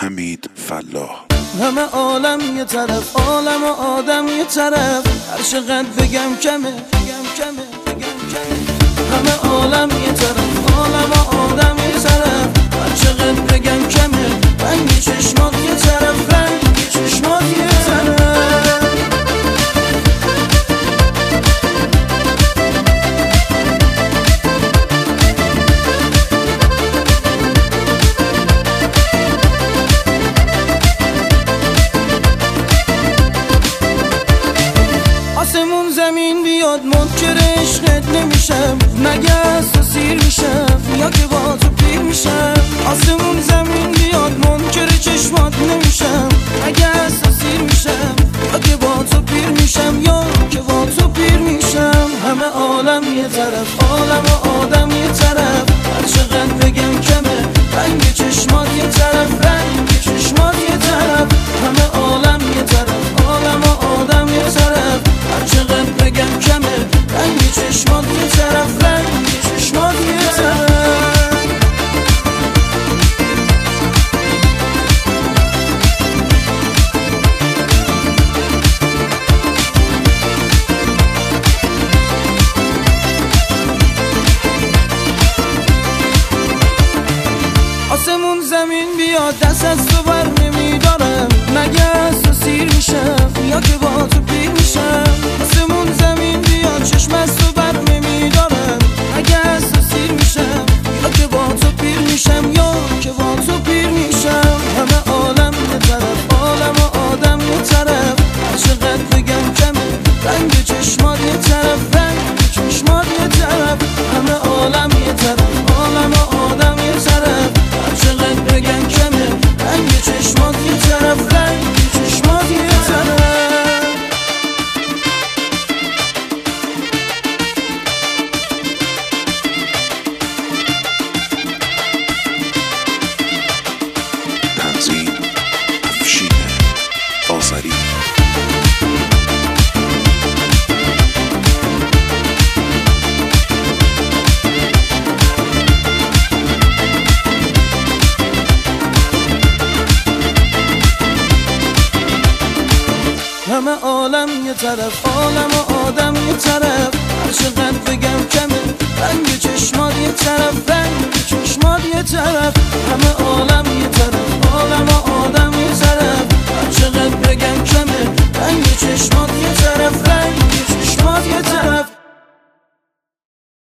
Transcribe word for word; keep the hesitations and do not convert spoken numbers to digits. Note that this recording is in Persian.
حمید فلاح. همه عالم یه طرف، عالم و آدم یه طرف، هر چقدر بگم کمه، بگم کمه، بگم کمه. همه عالم یه طرف، عالم و آدم یه طرف، هر چقدر بگم کمه. رنگ چشمات یه طرف، رنگ چشمات یه طرف. آسمون زمین بیاد منکر عشقت نمیشم، مگه از تو سیر میشم یا که با تو پیر میشم. آسمون زمین بیاد منکر چشمات نمیشم، مگه از تو سیر میشم یا که با تو پیر میشم، یا که با تو پیر میشم. همه عالم یه طرف، عالم و آدم یه طرف، هر چقدر بگم کمه. رنگ چشمات یه طرف، رنگ چشمات یه طرف. همه عالم یه طرف، عالم و آدم یه طرف، هر چقدر بگم کمه. رنگ چشمات یه طرف، رنگ چشمات یه طرف. آسمون زمین بیاد دست از تو بر نمیدارم، مگه از تو سیر میشم یا که با تو پیر میشم. آسمون زمین بیاد چشم از تو بر نمیدارم، مگه از تو سیر میشم یا که با تو پیر میشم، یا که با تو پیر میشم. همه عالم یه طرف، عالم و آدم یه طرف، هر چقدر بگم کمه. رنگ چشمات یه طرف، رنگ چشمات یه طرف. همه عالم یه طرف، عالم و آدم یه طرف، هر چقدر بگم کمه. رنگ چشمات یه طرف، رنگ چشمات یه طرف. تنظیم افشین آذری. همه عالم یه طرف، عالم و آدم یه طرف، هر چقدر بگم کمه.